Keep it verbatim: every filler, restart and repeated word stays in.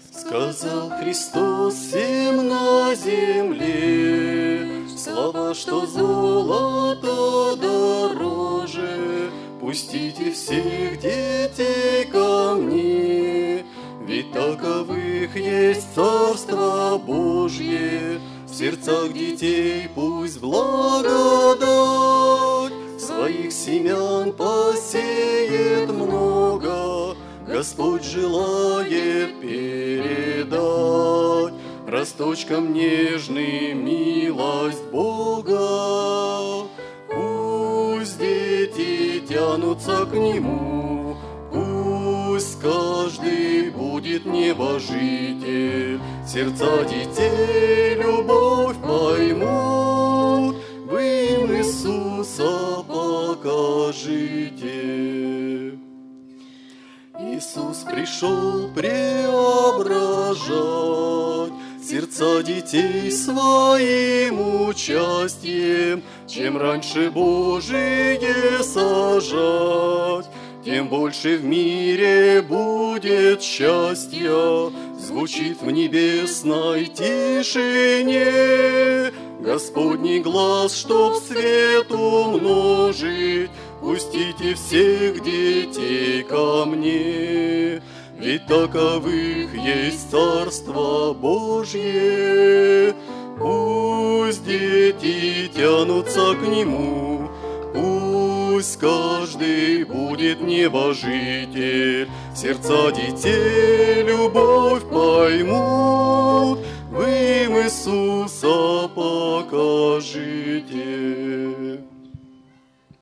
Сказал Христос всем на земле, слова, что золото дороже. Пустите всех детей ко мне, ведь таковых есть Царство Божье. В сердцах детей пусть благодать своих семян посеет много. Господь желает передать росточкам нежным милость Бога. Пусть дети тянутся к Нему, пусть каждый будет небожитель. Сердца детей любовь поймут, вы им Иисуса покажите. Иисус пришел преображать сердца детей своим участием. Чем раньше Божие сажать, тем больше в мире будет счастья. Звучит в небесной тишине Господний глас, чтоб свет умножить. Пустите всех детей ко мне, ведь таковых есть Царство Божье. Пусть дети тянутся к Нему, пусть каждый будет небожитель. Сердца детей любовь поймут, вы им Иисуса покажите.